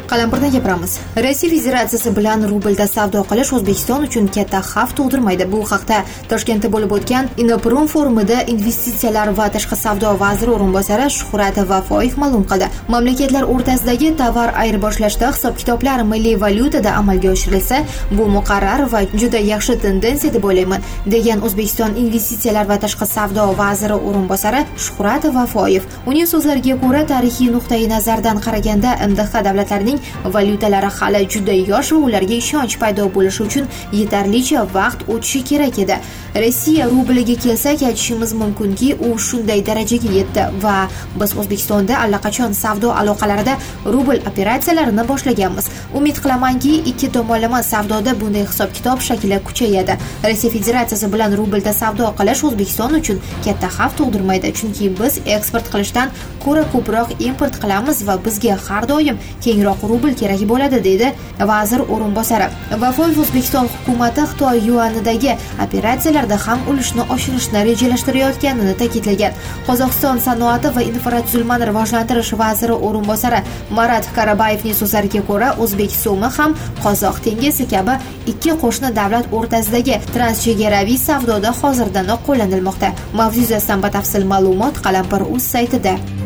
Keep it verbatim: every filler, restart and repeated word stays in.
Qalampirdan gapiramiz. Rossiya Federatsiyasi bilan rublda savdo qilish O'zbekiston uchun katta xavf tug'dirmaydi. Bu haqda Toshkentda bo'lib o'tgan Inoprom forumida investitsiyalar va tashqi savdo vaziri o'rinbosari Shuhrat Vafoyev ma'lum qildi. Mamlakatlar o'rtasidagi tovar ayirboshlashda hisob-kitoblar milliy valyutada amalga oshirilsa, bu muqarrar va juda yaxshi tendensiya deb o'ylayman, degan O'zbekiston investitsiyalar va tashqi savdo vaziri o'rinbosari Shuhrat Vafoyev. Uning so'zlariga ko'ra, tarixiy nuqtai nazardan qaraganda M D H davlatlarining valyutalari hali juda yosh va ularga ishonch paydo bo'lishi uchun yetarlicha vaqt o'tishi kerak edi. Rossiya rubliga kelsak, aytishimiz mumkinki, u shunday darajaga yetdi va biz O'zbekistonda allaqachon savdo aloqalarida rubl operatsiyalarini boshlaganmiz. Umid qilamanki, ikki tomonlama savdoda bunday hisob-kitob shakli kuchayadi. Rossiya Federatsiyasi bilan rublda savdo qilish O'zbekiston uchun katta xavf tug'dirmaydi, chunki biz eksport qilishdan ko'ra ko'proq import qilamiz va bizga har doim kengroq rubl kerak bo'ladi, dedi vazir o'rinbosari. Vafoyev O'zbekiston hukumati Xitoy yuanidagi operatsiyalarda ham ulushni oshirishni rejalashtirayotganini ta'kidlagan. Qozog'iston sanoati va infratuzilmani rivojlantirish vaziri o'rinbosari Marat Karabayevning so'zlariga ko'ra, o'zbek so'mi ham qozoq tengesi kabi ikki qo'shni davlat o'rtasidagi transchegaraviy savdoda hozirdanoq qo'llanilmoqda. Mavzu yuzasidan batafsil ma'lumot Qalampir.uz saytida.